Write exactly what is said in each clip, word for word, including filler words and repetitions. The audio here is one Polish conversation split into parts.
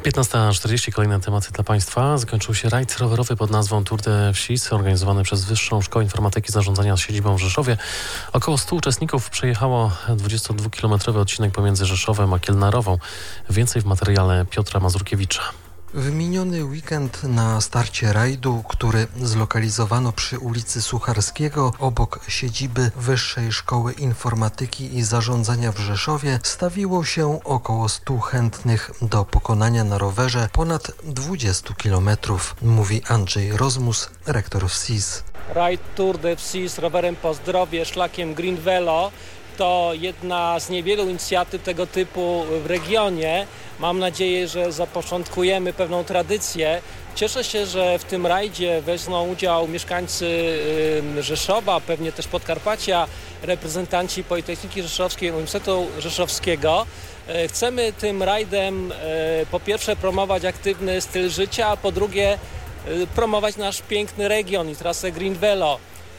piętnasta czterdzieści, kolejne tematy dla Państwa. Zakończył się rajd rowerowy pod nazwą Tour de Wsis, organizowany przez Wyższą Szkołę Informatyki Zarządzania z siedzibą w Rzeszowie. Około stu uczestników przejechało dwudziestodwukilometrowy odcinek pomiędzy Rzeszowem a Kielnarową. Więcej w materiale Piotra Mazurkiewicza. W miniony weekend na starcie rajdu, który zlokalizowano przy ulicy Sucharskiego obok siedziby Wyższej Szkoły Informatyki i Zarządzania w Rzeszowie, stawiło się około stu chętnych do pokonania na rowerze ponad dwudziestu kilometrów, mówi Andrzej Rozmus, rektor Wsis. Rajd Tour de Wsis rowerem po zdrowie szlakiem Green Velo to jedna z niewielu inicjatyw tego typu w regionie. Mam nadzieję, że zapoczątkujemy pewną tradycję. Cieszę się, że w tym rajdzie wezmą udział mieszkańcy Rzeszowa, pewnie też Podkarpacia, reprezentanci Politechniki Rzeszowskiej, Uniwersytetu Rzeszowskiego. Chcemy tym rajdem po pierwsze promować aktywny styl życia, a po drugie promować nasz piękny region i trasę Green Velo.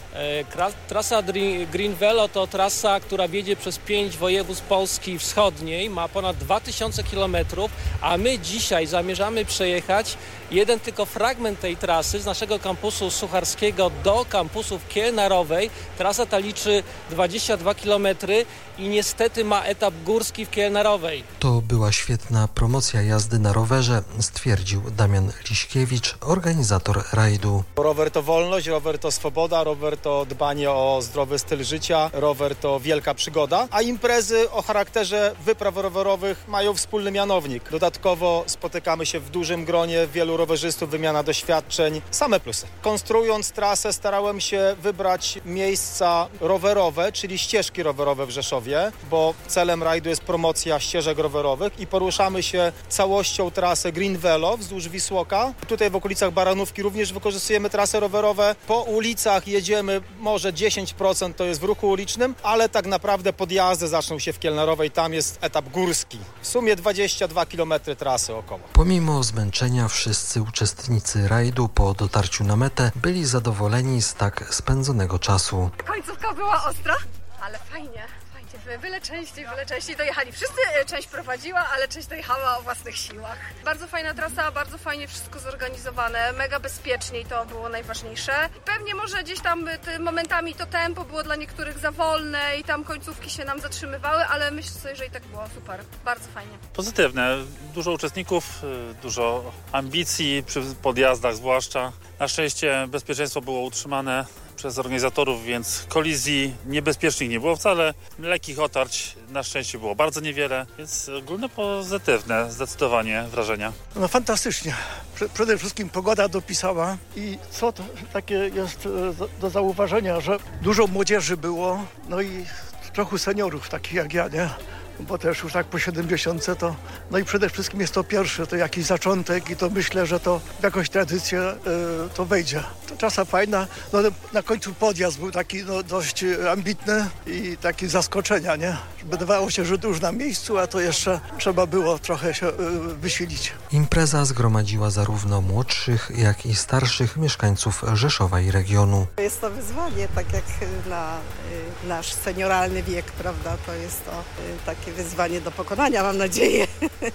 Trasa Green Velo to trasa, która wiedzie przez pięć województw Polski Wschodniej, ma ponad dwa tysiące kilometrów, a my dzisiaj zamierzamy przejechać jeden tylko fragment tej trasy z naszego kampusu Sucharskiego do kampusu w Kielnarowej. Trasa ta liczy dwadzieścia dwa kilometry i niestety ma etap górski w Kielnarowej. To była świetna promocja jazdy na rowerze, stwierdził Damian Liśkiewicz, organizator rajdu. Rower to wolność, rower to swoboda, rower to dbanie o zdrowy styl życia, rower to wielka przygoda, a imprezy o charakterze wypraw rowerowych mają wspólny mianownik. Dodatkowo spotykamy się w dużym gronie wielu rowerzystów, wymiana doświadczeń, same plusy. Konstruując trasę starałem się wybrać miejsca rowerowe, czyli ścieżki rowerowe w Rzeszowie, bo celem rajdu jest promocja ścieżek rowerowych i poruszamy się całością trasę Green Velo wzdłuż Wisłoka. Tutaj w okolicach Baranówki również wykorzystujemy trasy rowerowe. Po ulicach jedziemy, może dziesięć procent to jest w ruchu ulicznym, ale tak naprawdę podjazdy zaczną się w Kielnarowej, tam jest etap górski. W sumie dwadzieścia dwa kilometry trasy około. Pomimo zmęczenia wszyscy uczestnicy rajdu po dotarciu na metę byli zadowoleni z tak spędzonego czasu. Końcówka była ostra, ale fajnie. Byle częściej, byle częściej dojechali. Wszyscy część prowadziła, ale część dojechała o własnych siłach. Bardzo fajna trasa, bardzo fajnie wszystko zorganizowane, mega bezpiecznie i to było najważniejsze. Pewnie może gdzieś tam momentami to tempo było dla niektórych za wolne i tam końcówki się nam zatrzymywały, ale myślę sobie, że i tak było super. Bardzo fajnie. Pozytywne. Dużo uczestników, dużo ambicji przy podjazdach zwłaszcza. Na szczęście bezpieczeństwo było utrzymane przez organizatorów, więc kolizji niebezpiecznych nie było wcale. Lekkich otarć na szczęście było bardzo niewiele, więc ogólne pozytywne zdecydowanie wrażenia. No fantastycznie. Przede wszystkim pogoda dopisała i co to takie jest do zauważenia, że dużo młodzieży było, no i trochę seniorów takich jak ja, nie? Bo też już tak po siedemdziesiątce to, no i przede wszystkim jest to pierwszy, to jakiś zaczątek i to myślę, że to w jakąś tradycję y, to wejdzie. To trasa fajna, no na końcu podjazd był taki no, dość ambitny i taki zaskoczenia, nie? Wydawało się, że już na miejscu, a to jeszcze trzeba było trochę się y, wysilić. Impreza zgromadziła zarówno młodszych, jak i starszych mieszkańców Rzeszowa i regionu. Jest to wyzwanie, tak jak na y, nasz senioralny wiek, prawda? To jest to y, takie wyzwanie do pokonania, mam nadzieję.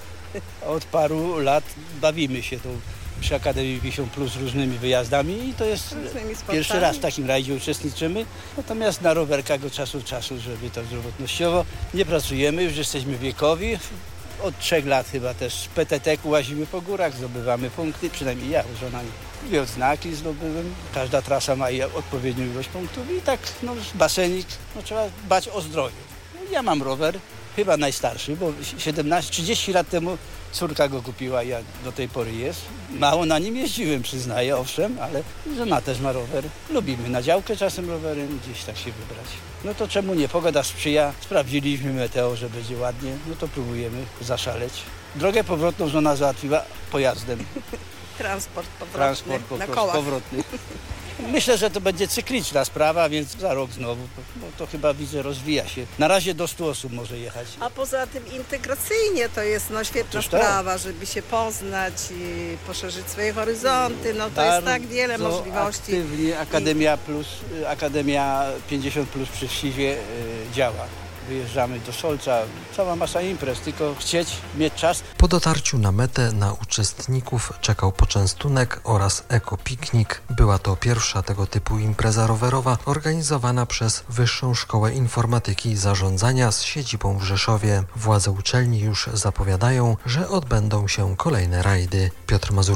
Od paru lat bawimy się tu przy Akademii Wisią Plus różnymi wyjazdami i to jest pierwszy raz w takim rajdzie uczestniczymy. Natomiast na rowerkach od czasu do czasu, żeby to zdrowotnościowo nie pracujemy, już jesteśmy wiekowi. Od trzech lat chyba też z P T T ku łazimy po górach, zdobywamy punkty, przynajmniej ja z żonami. Dwie odznaki zdobyłem, każda trasa ma odpowiednią ilość punktów i tak no, basenik, no, trzeba dbać o zdrowie. Ja mam rower, chyba najstarszy, bo siedemnaście trzydzieści lat temu córka go kupiła, ja do tej pory jest. Mało na nim jeździłem, przyznaję, owszem, ale żona też ma rower. Lubimy na działkę czasem rowerem gdzieś tak się wybrać. No to czemu nie? Pogoda sprzyja, sprawdziliśmy meteo, że będzie ładnie, no to próbujemy zaszaleć. Drogę powrotną żona załatwiła pojazdem. Transport powrotny, Transport po na prostu kołach. powrotny. Myślę, że to będzie cykliczna sprawa, więc za rok znowu, bo to chyba widzę rozwija się. Na razie do stu osób może jechać. A poza tym integracyjnie to jest no, świetna Toż tak. sprawa, żeby się poznać i poszerzyć swoje horyzonty. No to Bardzo jest tak wiele możliwości. Aktywnie Akademia Plus, Akademia pięćdziesiąt plus przy Wsizie działa. wyjeżdżamy do Solca, cała masa imprez, tylko chcieć, mieć czas. Po dotarciu na metę na uczestników czekał poczęstunek oraz ekopiknik. Była to pierwsza tego typu impreza rowerowa organizowana przez Wyższą Szkołę Informatyki i Zarządzania z siedzibą w Rzeszowie. Władze uczelni już zapowiadają, że odbędą się kolejne rajdy. Piotr Mazur